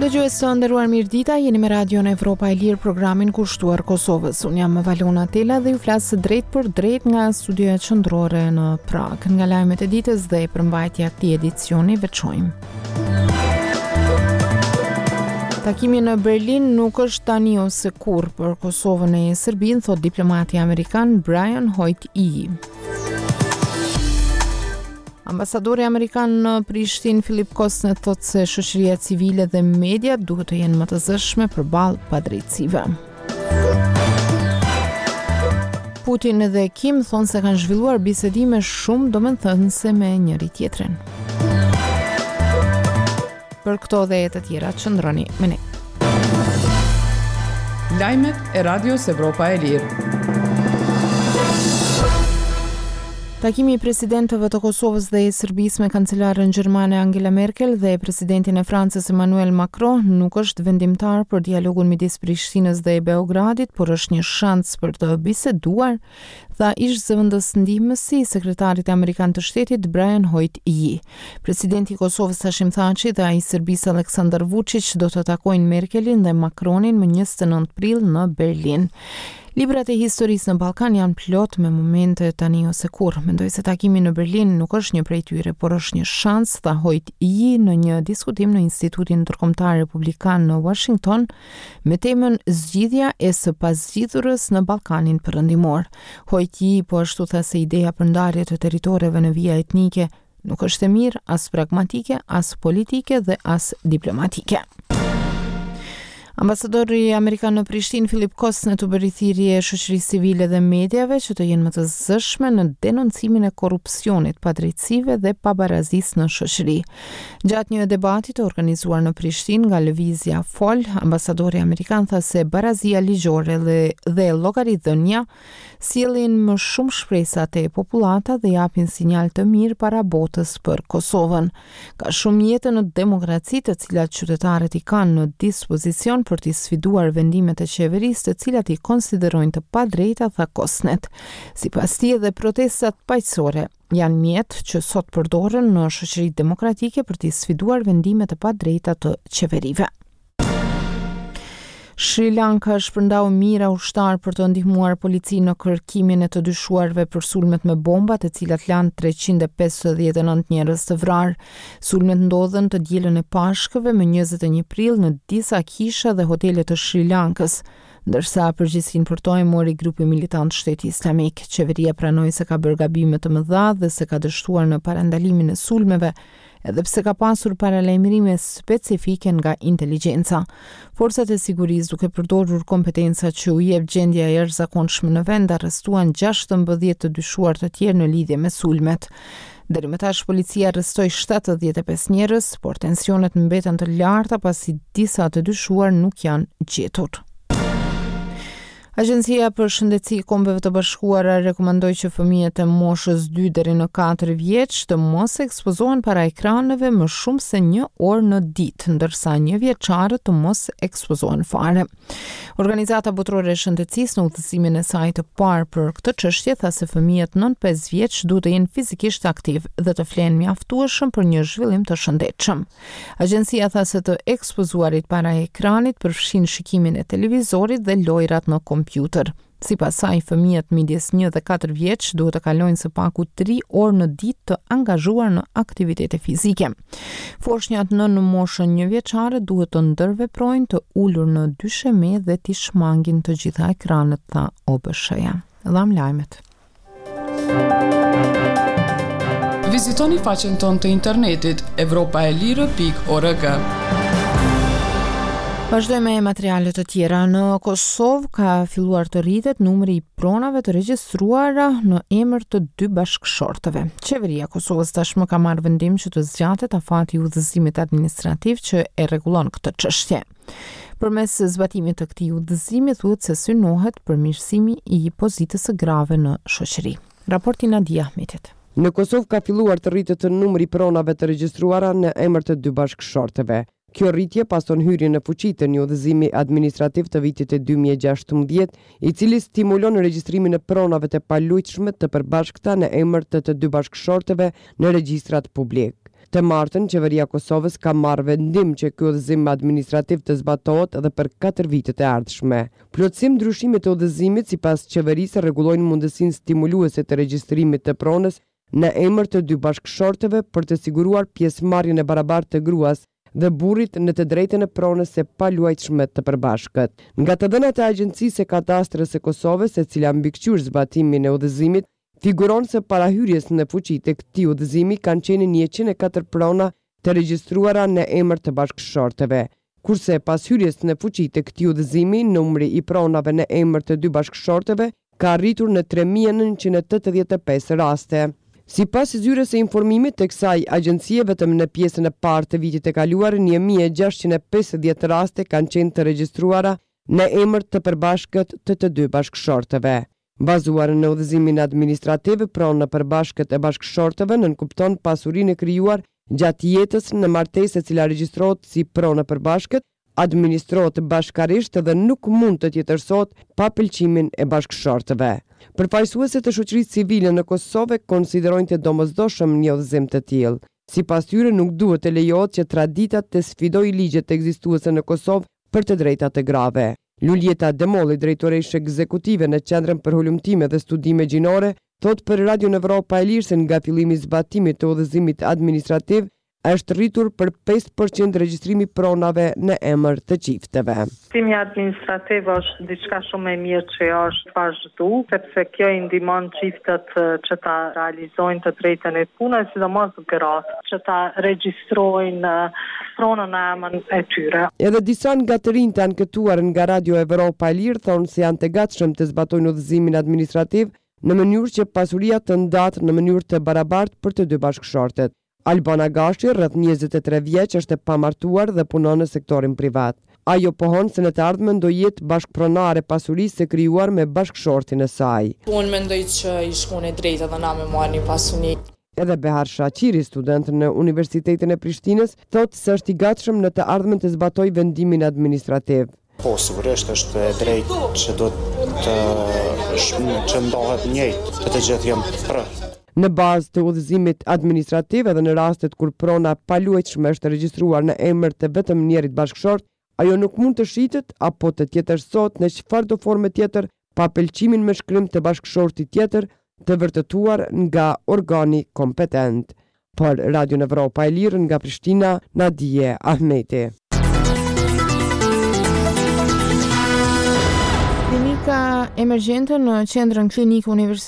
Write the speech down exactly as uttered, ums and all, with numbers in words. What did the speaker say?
Dëgjues të nderuar, mirëdita, jeni me Radio në Evropa e Lirë, programin kushtuar Kosovës. Unë jam Valona Tela dhe ju flas drejt për drejt nga studioja qendrore në Prag. Nga lajmet e ditës dhe përmbajtja e këtij edicioni veçojmë. Takimi në Berlin nuk është tani ose kurrë për Kosovën e Serbinë, thot diplomati amerikan Brian Hoyt-Iji. Ambasadori amerikan në Prishtinë Filip Kosnet thot se shoqëria civile dhe media duhet të jenë më të zëshme përballë padrejtësive. Putin dhe Kim thonë se kanë zhvilluar bisedime shumë domethënëse me njëri tjetrin. Për këto dhe të tjera qëndroni me ne. Lajmet e Radios Evropa e Lirë. Takimi i presidentëve të Kosovës dhe e Serbisë me kancelaren gjermane Angela Merkel dhe presidentin e Francës Emmanuel Macron nuk është vendimtar për dialogun midis Prishtinës dhe Beogradit, por është një shans për të biseduar, tha ish zëvendës ndihmësi i sekretarit amerikan të shtetit Brian Hoyt-Iji. Presidenti i Kosovës Hashim Thaçi dhe ai i Serbisë Aleksandar Vučić do të takojnë Merkelin dhe Macronin më njëzet e nëntë prill në Berlin. Librat e historisë në Ballkan janë plot me momente tani ose kurrë. Mendoj se takimi në Berlin nuk është një prej tyre, por është një shans, tha Hoyt-Iji në një diskutim në Institutin Ndërkombëtar Republikan në Washington me temën Zgjidhja e së pazgjidhurës në Ballkanin Perëndimor. Hoyt-Iji po ashtu tha se ideja për ndarje të territoreve në vija etnike nuk është e mirë, as pragmatike, as politike dhe as diplomatike. Ambasadori amerikan në Prishtinë Filip Kosnet u bëri thirrje shoqërisë civile dhe mediave që të jenë më të zëshme në denoncimin e korrupsionit, padrejtësive dhe pabarazisë në shoqëri. Gjatë një debati të organizuar në Prishtinë nga lëvizja Fol, ambasadori amerikan tha se barazia ligjore dhe, dhe llogaridhënia sjellin më shumë shpresa te popullata dhe japin sinjal të mirë para botës për Kosovën. Ka shumë jetë në demokraci të cilat qytetarët i kanë në dispozicion për t'i sfiduar vendimet e qeverisë të cilat i konsiderojnë të padrejta, tha Kosnet. Sipas tij edhe protestat paqësore janë mjet që sot përdoren në shoqëritë demokratike për t'i sfiduar vendimet e padrejta të qeverive. Sri Lanka shpërndau mijëra ushtar për të ndihmuar policinë në kërkimin e të dyshuarve për sulmet me bomba, të cilat lanë treqind e pesëdhjetë e nëntë njerëz të vrarë. Sulmet ndodhen të dielën e Pashkëve më njëzet e një prill në disa kisha dhe hotele të Sri Lankës, ndërsa përgjegjësinë për to e mori grupi militant Shteti Islamik. Qeveria pranoi se ka bërë gabime të mëdha dhe se ka dështuar në parandalimin e sulmeve, edhe pse ka pasur paralajmërime specifike nga inteligjenca. Forcat e sigurisë, duke përdorur kompetenca që u jep gjendja e jashtëzakonshme në vend, arrestuan gjashtëmbëdhjetë të dyshuar të tjerë në lidhje me sulmet. Deri më tash policia arrestoi shtatëdhjetë e pesë njerëz, por tensionet mbeten të larta pasi disa të dyshuar nuk janë gjetur. Agjencia për Shëndetësi e Kombeve të Bashkuara rekomandoi që fëmijët e moshës dy deri në katër vjeç të mos ekspozohen para ekraneve më shumë se një orë në ditë, ndërsa një vjeçarët të mos ekspozohen fare. Organizata Botërore e Shëndetësisë në udhëzimin e saj të parë për këtë çështje tha se fëmijët nën pesë vjeç duhet të jenë fizikisht aktiv dhe të flenë mjaftueshëm për një zhvillim të shëndetshëm. Agjencia tha se të ekspozuarit para ekranit përfshin shikimin e televizorit dhe lojrat në kompjuter. Kompjuter. Sipas saj, fëmijët midis një dhe katër vjeç duhet të kalojnë së paku tri orë në ditë të angazhuar në aktivitete fizike. Foshnjat në në moshën një vjeçare duhet të ndërveprojnë, të ulur në dysheme dhe t'i shmangin të gjitha ekranet, tha O B S-ja. Dham lajmet. Vizitoni faqen tonë të internetit evropaelire pikë org. Vazhdojmë me materiale të tjera. Në Kosovë ka filluar të rritet numri i pronave të regjistruara në emër të dy bashkëshortëve. Qeveria e Kosovës tashmë ka marrë vendim që të zgjatet afati i udhëzimit administrativ që e rregullon këtë çështje. Përmes zbatimit të këtij udhëzimi thuhet se synohet përmirësimi i pozitës së grave në shoqëri. Raporti Nadia Ahmetit. Në Kosovë ka filluar të rritet numri i pronave të regjistruara në emër të dy bashkëshortëve. Kjo rritje pason hyrjen në fuqi të një udhëzimi administrativ të vitit e dy mijë e gjashtëmbëdhjetë, i cili stimulon regjistrimin e pronave të palujtshme të përbashkëta në emër të të dy bashkëshortëve në regjistrat publik. Të martën, qeveria e Kosovës ka marrë vendim që ky udhëzim administrativ të zbatohet edhe për katër vitet e ardhshme. Plotësim ndryshime të udhëzimit sipas qeverisë rregullojnë mundësinë stimuluese të regjistrimit të pronës në emër të dy bashkëshorteve për të siguruar pjesëmarrjen e barabartë të gruas dhe burrit në të drejtën e pronës së paluajtshme të përbashkët. Nga të dhënat e Agjencisë së Kadastrës së Kosovës, e cila mbikëqyr zbatimin e udhëzimit, figuron se para hyrjes në fuqi të këtij udhëzimi kanë qenë njëqind e katër prona të regjistruara në emër të bashkëshorteve, kurse pas hyrjes në fuqi të këtij udhëzimi, numri i pronave në emër të dy bashkëshorteve ka arritur në tre mijë nëntëqind e tetëdhjetë e pesë raste. Sipas zyres së informimit të kësaj agjencie, vetëm në pjesën e parë të vitit të kaluar, një mijë e gjashtëqind e pesëdhjetë raste kanë qenë të regjistruara në emër të përbashkët të të dy bashkëshorteve. Bazuar në udhëzimin administrativ, prona e përbashkët e bashkëshorteve nënkupton pasurinë e krijuar gjatë jetës në martesë e cila regjistrohet si pronë e përbashkët, administrohet bashkarisht dhe nuk mund të tjetërsohet pa pëlqimin e bashkëshorteve. Përfaqësuesit e shoqërisë civile në Kosovë konsiderojnë të domosdoshëm një udhëzim të tillë. Sipas tyre, nuk duhet të lejohet që traditat të sfidojë ligjet ekzistuese në Kosovë për të drejtat e grave. Luljeta Demolli, drejtoreshe ekzekutive në Qendrën për Hulumtime dhe Studime Gjinore, thot për Radio Evropa e Lirë se nga fillimi i zbatimit të udhëzimit administrativ është rritur për pesë përqind regjistrimi pronave në emër të çifteve. Udhëzimi administrativ është diçka shumë e mirë që është vazhdu, sepse kjo i ndihmon çiftet që ta realizojnë të drejtën e punës, sidomos gratë, që ta regjistrojnë pronën në emër e tyre. Edhe disa nga të rinjtë anketuar nga Radio Evropa e Lirë thonë se janë të gatshëm të zbatojnë udhëzimin administrativ në mënyrë që pasuria të ndahet në mënyrë të barabartë për të dy bashkëshortet. Albana Gashi, rreth njëzet e tre vjeç, është e pamartuar dhe punon në sektorin privat. Ajo pohon se në të ardhmen do jetë bashkëpronare pasurisë së krijuar me bashkëshortin e saj. Unë mendoj që i shkon e drejtë edhe na me marrë një pasuni. Edhe Behar Shaqiri, student në Universitetin e Prishtinës, thotë se është i gatshëm në të ardhmen të zbatojë vendimin administrativ. Po, sigurisht është e drejtë që do të që ndahet njëjtë, që të gjithë janë për. Në bazë të udhëzimit administrativ edhe në rastet kur prona paluajtshme është regjistruar në emër të vetëm njërit bashkëshort, ajo nuk mund të shitet apo të tjetërsohet në çfarëdo forme tjetër pa pëlqimin me shkrim të bashkëshortit tjetër të vërtetuar nga organi kompetent. Për Radio Evropa e Lirë nga Prishtina, Nadije Ahmeti. Klinika emergjente në qendrën klinikë universitare